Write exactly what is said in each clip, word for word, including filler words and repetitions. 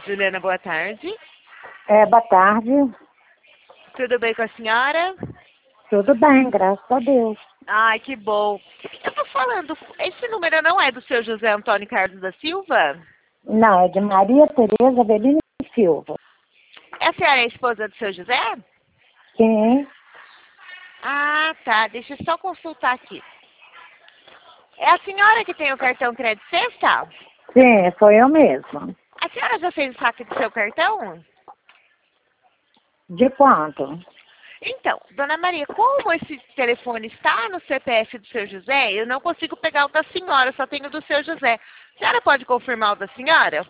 Juliana, boa tarde. É, boa tarde. Tudo bem com a senhora? Tudo bem, graças a Deus. Ai, que bom. Eu tô falando, esse número não é do seu José Antônio Carlos da Silva? Não, é de Maria Tereza Avelino Silva. A senhora é a esposa do seu José? Sim, Ah, tá. Deixa eu só consultar aqui. É a senhora que tem o cartão Crédito Sexta? sim, sou eu mesma. A senhora já fez o saque do seu cartão? De quanto? Então, dona Maria, como esse telefone está no C P F do seu José, eu não consigo pegar o da senhora, só tenho o do seu José. A senhora pode confirmar o da senhora?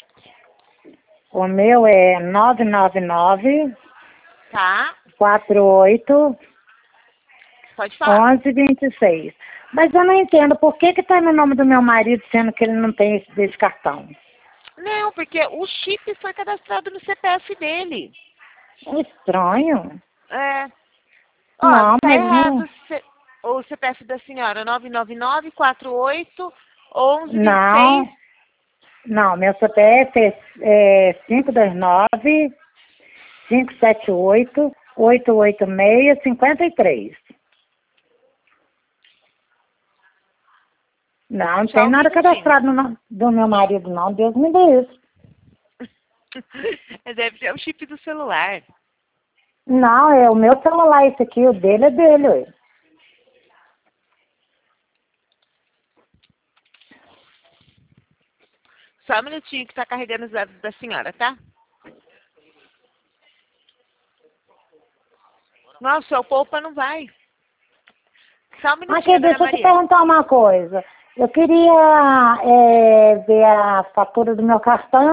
O meu é nove nove nove, Tá, quatro oito, pode falar. onze vinte e seis. Mas eu não entendo por que que tá no nome do meu marido, sendo que ele não tem esse, desse cartão. Não, porque o chip foi cadastrado no C P F dele. É estranho. É. Ó, Não, tá mas errado não... o C- o C P F da senhora, nove nove nove, quatro oito, onze vinte e seis. Não, não, meu C P F é, é cinco dois nove, cinco sete oito, oito oito seis, cinco três. Não, não Só tem um nada minutinho. cadastrado no nome do meu marido, não. Deus me livre. Deve ser o chip do celular. Não, é o meu celular esse aqui, o dele é dele, ué. Só um minutinho que tá carregando os dados da senhora, tá? Nossa, o Poupa não vai. Só um Aqui, minutinho, dona deixa eu te Maria. perguntar uma coisa. Eu queria é, ver a fatura do meu cartão